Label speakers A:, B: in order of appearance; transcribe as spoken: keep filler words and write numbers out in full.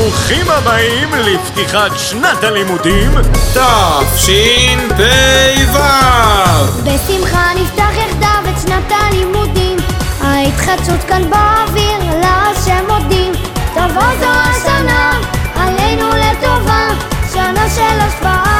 A: ברוכים הבאים לפתיחת שנת הלימודים
B: תשפ"ו.
C: בשמחה נפתח יחדיו את שנת הלימודים, ההתחדשות כאן באוויר, להשם מודים. תבוא זו השנה עלינו לטובה, שנה של השפעה